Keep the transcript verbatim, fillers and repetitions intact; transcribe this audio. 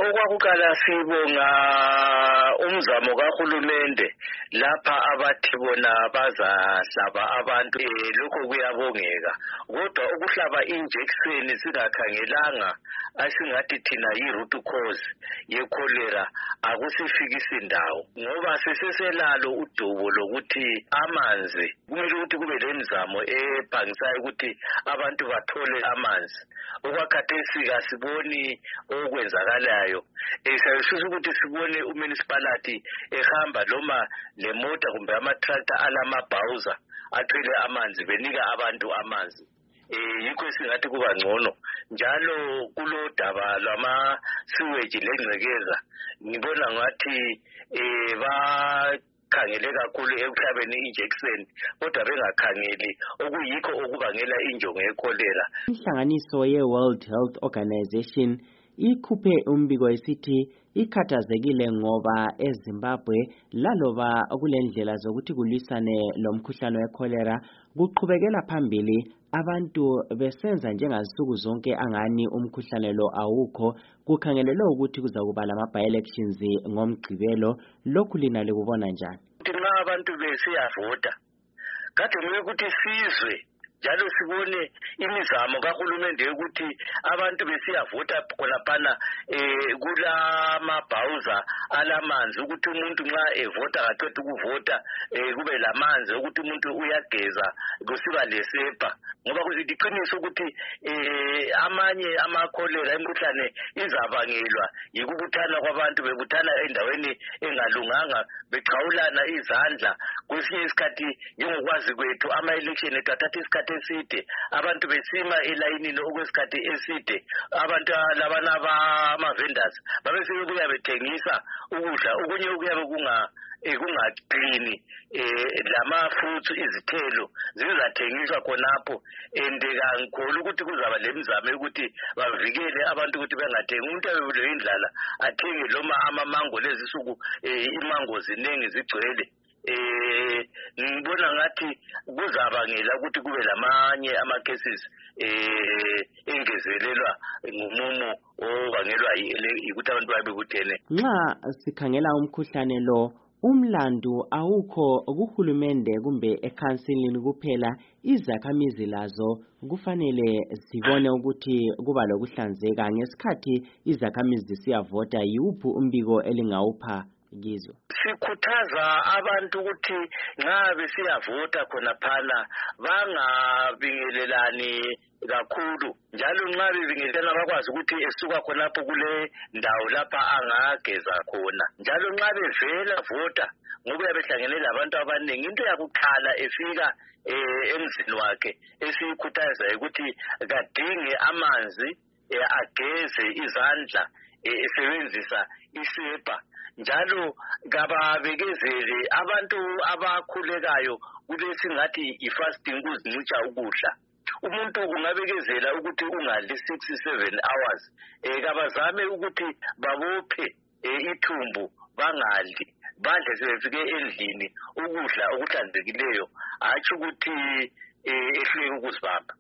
Okwakukala sibonga umzamo kahulumende lapha abathi bona bazahlaba abantu lokho kuyabongeka kodwa ukuhlaba injection singakhangelanga asingathi thina yi-root cause ye-cholera akusifikisi indawo ngoba seseselalo udubo lokuthi amanzi kumele ukuthi kube lemizamo ephangisayo ukuthi abantu bathole amanzi okwakhathesi kasiboni okwenzakalayo esayisusa ukuthi sibone umunicipality ehamba loma lemota kumbe ama-tractor alamabhawuza athwele amanzi benika abantu amanzi eh yikho singathi kuba ngcono njalo kulodaba lwama-sewage lengcekeza ngibona ngathi eh ba khangele kakhulu ekuhlabeni injection kodwa bengakhangeli okuyikho okubangela injongo yekholera. Inhlanganiso ye-World Health Organization ikhuphe umbiko esithi ikhathazekile ngoba eZimbabwe laloba kulendlela zokuthi kulwisane lomkhuhlane wekholera kuqhubekela phambili abantu besenza njengazinsuku zonke angani umkhuhlane lo awukho kukhangelelwe ukuthi kuzakuba lama-by-elections ngomgqibelo lokhu lina likubona njani? Nxa abantu besiyavota kade kumele ukuthi sizwe njalo sibone imizamo kahulumende ukuthi abantu besiyavota khonaphana eh kulamabhawuza alamanzi ukuthi umuntu nxa evota ngaqeda ukuvota eh kube lamanzi ukuthi umuntu uyageza kusiba lesepa ngoba kuziqiniso ukuthi eh amanye amakholera imkhuhlane izabangelwa yikubuthana kwabantu bebuthana endaweni engalunganga beqhawulana izandla kwesinye isikhathi njengokwazi kwethu ama-election etathatha isikhathi eside abantu besima elayinini okwesikhathi eside abantu labana ama-vendors babesebebuya bethengisa ukudla okunye okuyabe kunga ekungaqini eh lama-fruits izithelo zizathengiswa khonapho and kangikhulu ukuthi kuzaba lemizamo ukuthi bavikele abantu ukuthi bengathengi umuntu abebulewe indlala athenge loma amamango lezisuku imango ziningi zigcwele eh ngibona ngathi kuzabangela ukuthi kube lamanye ama-cases eh engezelelwa ngumumo obangelwa yikuthi abantu babekuthene. Nxa sikhangela umkhuhlane lo umlandu awukho kuhulumende kumbe ekhansilini kuphela izakhamizi lazo kufanele sibone ukuthi kuba lokuhlanzeka ngesikhathi izakhamizi siyavota yiwuphi umbiko elingawupha kizo? Sikhuthaza abantu ukuthi nxa besiyavota khonaphana bangabingelelani kakhulu njalo nxa bebingelelana bakwazi ukuthi esuka khonapho kule ndawo lapha angageza khona njalo nxa bevela vota ngoba yabehlangene labantu abaningi into yakukhala efika eh emzini wakhe esiyikhuthaza ukuthi kadinge amanzi ageze izandla esebenzisa isepa njalo kababekezele abantu abakhulekayo kulesingathi i-fasting kuzincitsha ukudla umuntu ungabekezela ukuthi ungadli six seven hours eh kabazame ukuthi babophe ithumbu bangadli badle sebefike endlini ukudla okuhlanzekileyo hatshi ukuthi ehluleke ukuzibamba.